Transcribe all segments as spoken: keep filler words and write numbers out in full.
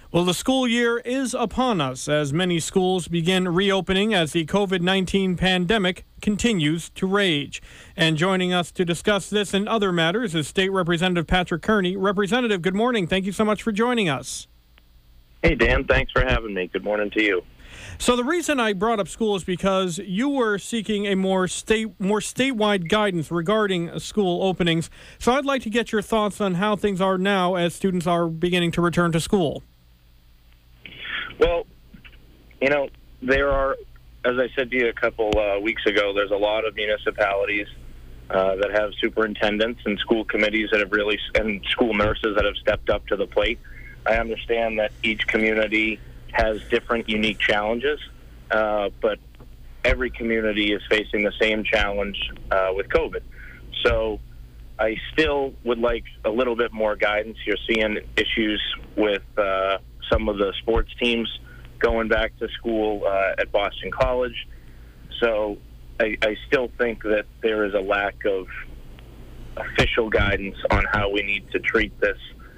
Well, the school year is upon us as many schools begin reopening as the covid nineteen pandemic continues to rage. And joining us to discuss this and other matters is State Representative Patrick Kearney. Representative, good morning. Thank you so much for joining us. Hey, Dan. Thanks for having me. Good morning to you. So the reason I brought up school is because you were seeking a more state, more statewide guidance regarding school openings. So I'd like to get your thoughts on how things are now as students are beginning to return to school. Well, you know, there are, as I said to you a couple uh, weeks ago, there's a lot of municipalities uh, that have superintendents and school committees that have really, and school nurses that have stepped up to the plate. I understand that each community has different unique challenges, uh, but every community is facing the same challenge uh, with COVID. So I still would like a little bit more guidance. You're seeing issues with uh, some of the sports teams going back to school uh, at Boston College. So I, I still think that there is a lack of official guidance on how we need to treat this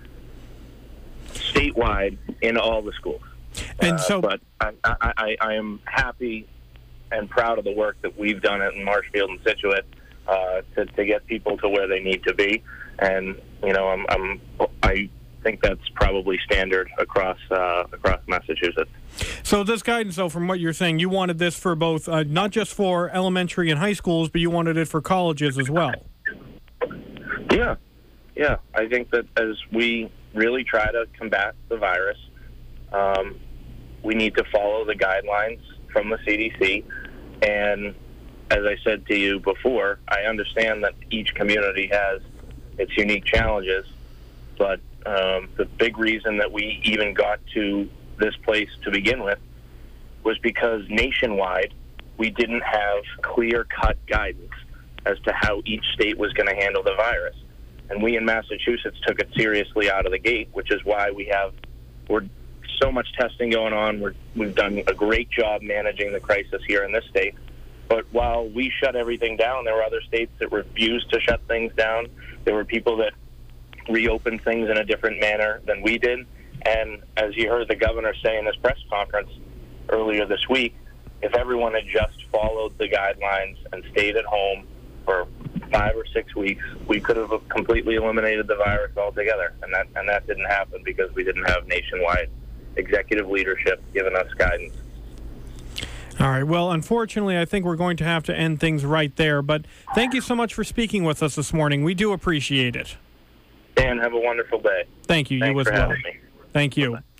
statewide in all the schools. And so, uh, but I, I, I, I am happy and proud of the work that we've done in Marshfield and Scituate uh, to, to get people to where they need to be. And, you know, I'm, I'm I think that's probably standard across uh, across Massachusetts. So this guidance, though, from what you're saying, you wanted this for both, uh, not just for elementary and high schools, but you wanted it for colleges as well. Yeah, yeah. I think that as we really try to combat the virus, um, we need to follow the guidelines from the C D C. And as I said to you before, I understand that each community has its unique challenges, but um, the big reason that we even got to this place to begin with was because nationwide we didn't have clear-cut guidance as to how each state was going to handle the virus. And we in Massachusetts took it seriously out of the gate, which is why we have we're so much testing going on. We're, we've done a great job managing the crisis here in this state. But while we shut everything down, there were other states that refused to shut things down. There were people that reopened things in a different manner than we did. And as you heard the governor say in his press conference earlier this week, if everyone had just followed the guidelines and stayed at home for five or six weeks, we could have completely eliminated the virus altogether. And that and that didn't happen because we didn't have nationwide executive leadership giving us guidance. All right. Well, unfortunately, I think we're going to have to end things right there. But thank you so much for speaking with us this morning. We do appreciate it. Dan, have a wonderful day. Thank you. Thanks you as for well. having me. Thank you. Bye-bye.